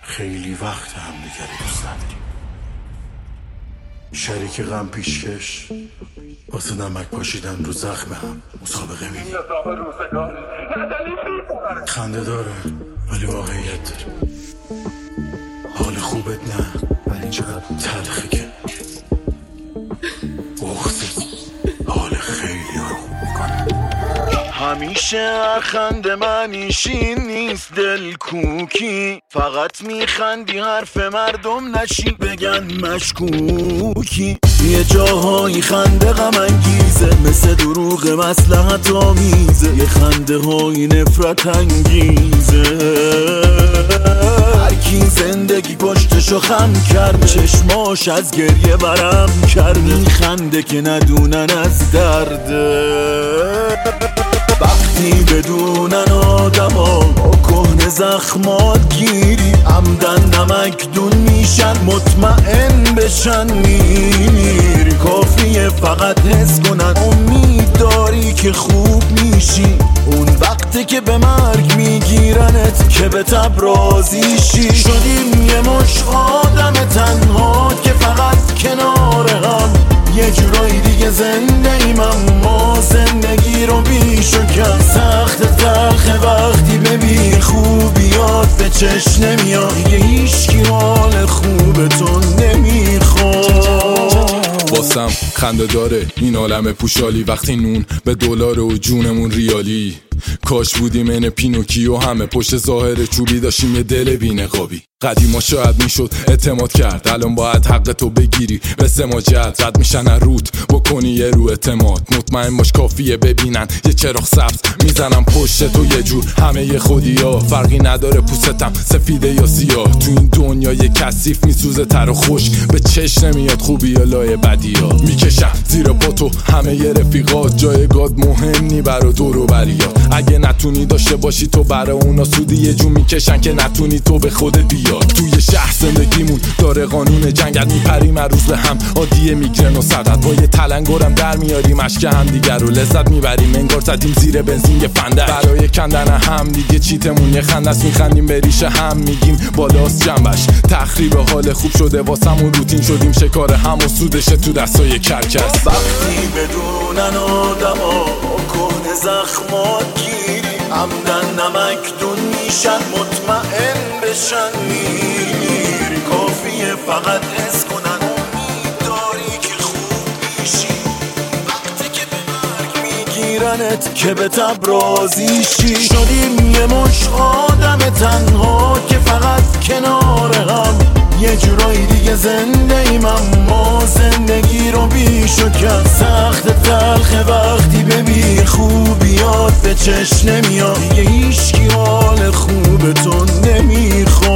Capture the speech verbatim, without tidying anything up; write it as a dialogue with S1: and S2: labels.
S1: خیلی وقت هم دیگه رو دوست نداریم. شریک غم پیشکش واسه نمک پاشیدن رو زخم هم مسابقه میدیم. خنده داره ولی واقعیت داره. حال خوبت نه ولی چقدر تلخه که بغضت حال خیلی ها رو خوب میکنه. همیشه هر خنده منیشین نیست دل کوکی، فقط میخندی حرف مردم نشی بگن مشکوکی. یه جاهایی خنده غم انگیزه، مثل دروغ مصلحت آمیزه. یه خنده های نفرت انگیزه. هر کی زندگی پشتشو خم کرد، چشماش از گریه برم کرد. میخنده که ندونن از درده. وقتی بدونن آدما با کهنه زخمات گیری، عمدن نمک دون میشن مطمئن بشن میری. کافیه فقط حس کنن امید داری که خوب میشی. اون وقتی که به مرگ میگیرنت که به تب راضی شی. شدیم یه مش آدم تنها که فقط کنار هم. یه جورایی دیگه زنده ایم اما زندگی رو بیش و کم. سخت تلخه وقتی ببین خوبیات به چشم نمیاد. دیگه هیچکی حال خوبتون نمیخواد.
S2: واسم خنده داره این عالم پوشالی، وقتی نون به دلار و جونمون ریالی. کاش بودیم این پینوکیو، همه پشت ظاهر چوبی داشتیم یه دل بی‌نقابی. قدیما شاید میشد اعتماد کرد، الان باید حق تو بگیری به سماجت. رد میشن روت بکنی یه رو اعتماد. مطمئن باش کافیه ببینن یه چراغ سبز میزنم پشت تو یه جور. همه یه خودی ها فرقی نداره پوستم سفیده یا سیاه. تو این دنیای کثیف میسوزه تر و خوش، به چشم نمیاد خوبی یا لای بدی ها. میکشم زیر پاتو همه یه رفیقات، جایگاه مهم نی برا دور و بریات. اگه نتونی داشته باشی تو برا اونا سودی، یه جو میکشن که نتونی تو به خودت بیاد. توی شهر زندگیمون داره قانون جنگت، میپریم هر روز به هم عادیه میگرن و سردت. با یه تلنگرم در میاریم اشک هم دیگر رو لذت میبریم انگار زدیم زیر بنزین یه فندک. برای کندن هم دیگه چیتمون یه خندست، میخندیم به ریشه هم میگیم بالاست جنبش. تخریب حال خوب شده واسمون روتین شدیم شکار هم و سودشه تو دستای کرکس.
S1: وقتی بدونن آدما کهنه زخمات گیری، عمدن نمک دون میشن مطمئن بشن میری. کافیه فقط حس کنن امید داری که خوب میشی. وقتی که به مرگ میگیرنت که به تب راضی شی. شدیم یه مش آدم تنها که فقط کنار هم. یه جورایی دیگه زنده ایم اما زندگی رو بیش و کم. سخت تلخه وقتی ببین خوبیات به چشم نمیاد. دیگه هیچکی حال خوبتون نمیخواد.